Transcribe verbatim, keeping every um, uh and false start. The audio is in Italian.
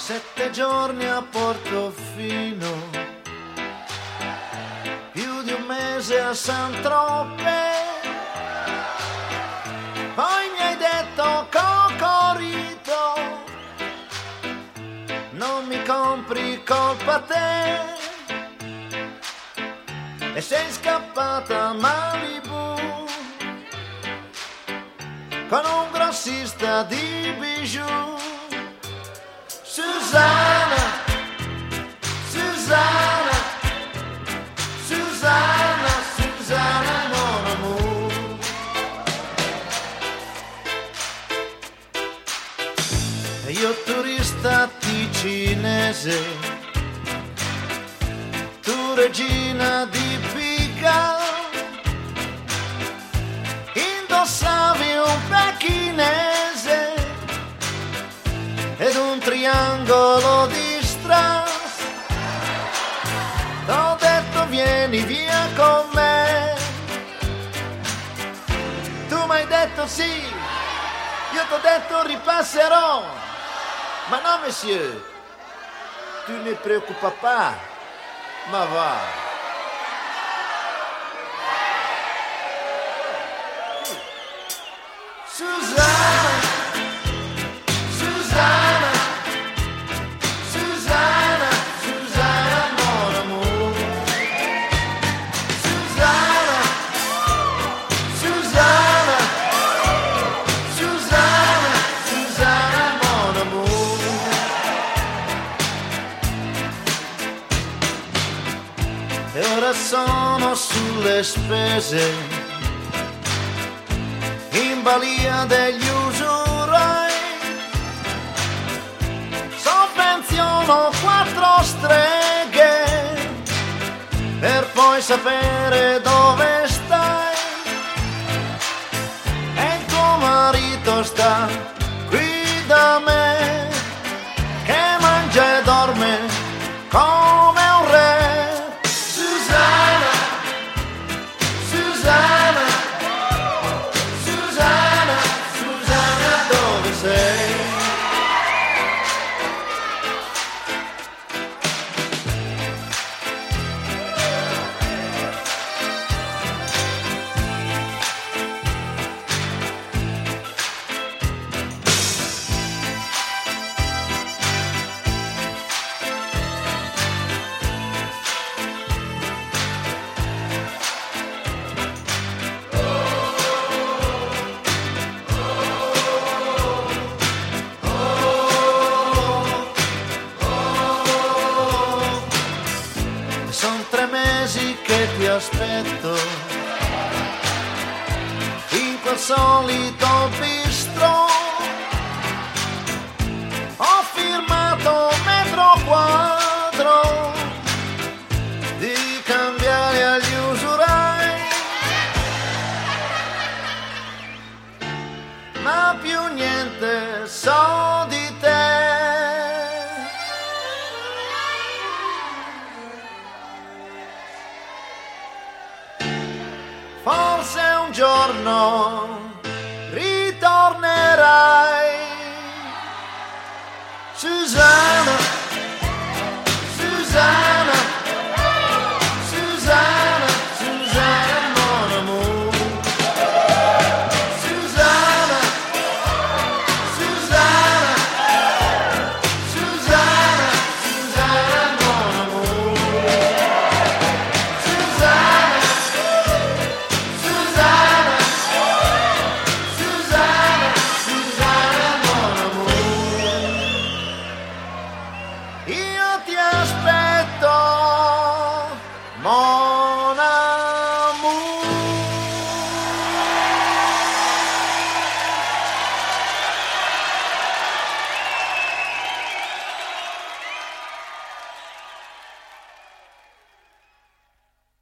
Sette giorni a Portofino, più di un mese a Saint-Tropez, poi mi hai detto Cocorito, non mi compri, colpa te, e sei scappata a Malibu con un grossista di bijou. Susanna, Susanna, Susanna, Susanna, mon amour. E io turista ticinese, tu regina di Pica, indossavi un pechinese ed un triangolo di strass. T'ho detto vieni via con me, tu m'hai detto sì, io t'ho detto ripasserò, ma no monsieur, tu ne preoccupa pas, ma va. Susanna, Susanna, Susanna, Susanna, mon amour. Susanna, Susanna, Susanna, Susanna, mon amour. E ora sono sulle spese, in balia degli usurai, sovvenziono quattro streghe per poi sapere dove stai, e il tuo marito sta qui da me che mangia e dorme come un re. Susanna, Susanna, Susanna, Susanna, dove sei? Sono tre mesi che ti aspetto in quel solito bistro. Ho firmato metro quadro di cambiare agli usurai, ma più niente so di te. Forse un giorno